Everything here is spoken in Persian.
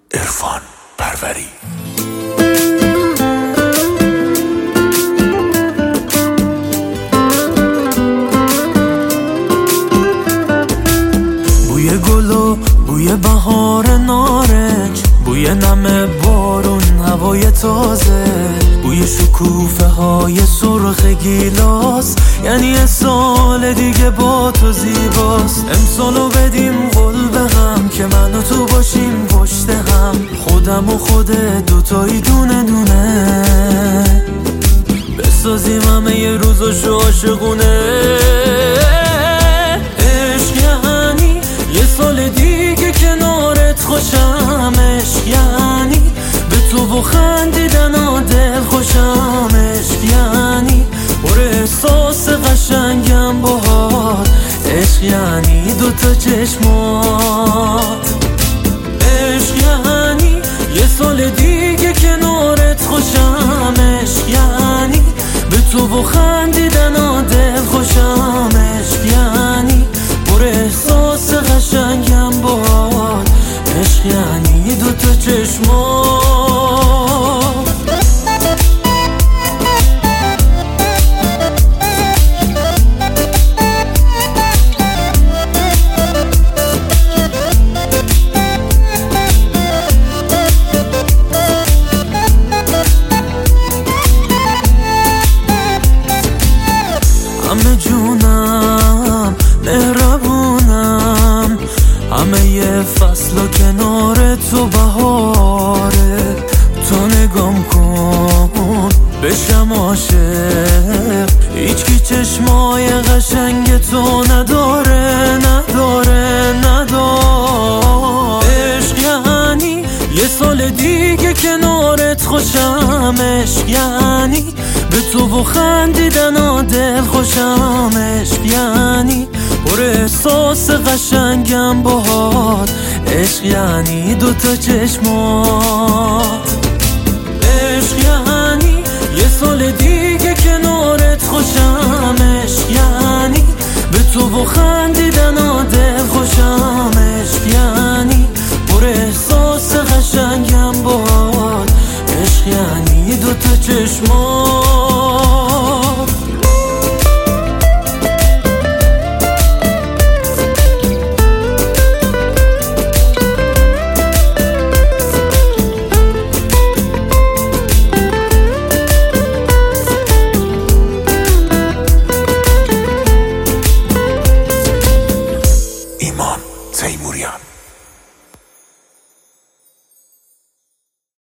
عرفان پروری. بوی گل و بوی بهار نارنج، بوی نم بارون، هوای تازه، بوی شکوفه های سرخ گیلاس، یعنی یه سال دیگه با تو زیباست. امسالو بدیم قول به هم که من و تو باشیم پشت هم، خودم و خودت دوتایی دونه دونه بسازیم همه یه روزاشو عاشقونه. عشق یعنی یه سال دیگه کنارت خوشم، عشق یعنی به تو و خندیدن و دل خوشم، عشق یعنی پر احساس قشنگم باهات، عشق یعنی دوتا چشمات. عشق یعنی یه سال دیگه کنارت خوشم، عشق یعنی به تو و خندیدن و دل خوشم، عشق یعنی پر احساس قشنگم باهات، عشق یعنی دوتا چشمات. همه جونم مهربونم، همه یه فصل و کنار تو بهاره، تو نگام کن بشم عاشق، هیچ کی چشمای قشنگ تو نداره نداره نداره. عشق یعنی یه سال دیگه کنارت خوشم، عشق یعنی به تو و خندیدن و دل خوشم، عشق یعنی پر احساس قشنگم باهات، عشق یعنی دوتا چشمات. عشق یعنی یه سال دیگه کنارت خوشم، عشق یعنی به تو و خندیدن و دل خوشم، عشق یعنی پر احساس قشنگم باهات، عشق یعنی دوتا چشمات.